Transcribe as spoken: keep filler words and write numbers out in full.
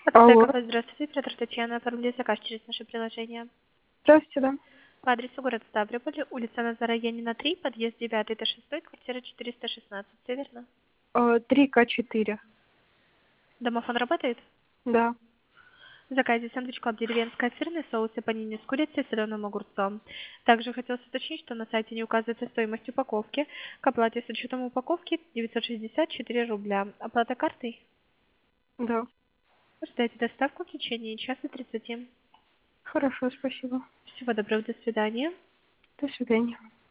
Алло. Аптека, здравствуйте, оператор Татьяна, оформили заказ через наше приложение. Здравствуйте, да. По адресу город Ставрополь, улица Назара Янина, три, подъезд девятый до шестой, квартира четыреста шестнадцать, все верно? Э, три ка четыре. Домофон работает? Да. В заказе сэндвич клаб деревенская сырный соус и панини с курицей и соленым огурцом. Также хотелось уточнить, что на сайте не указывается стоимость упаковки. К оплате с учетом упаковки девятьсот шестьдесят четыре рубля. Оплата картой? Да. Ждайте доставку в течение часа тридцати. Хорошо, спасибо. Всего доброго, до свидания. До свидания.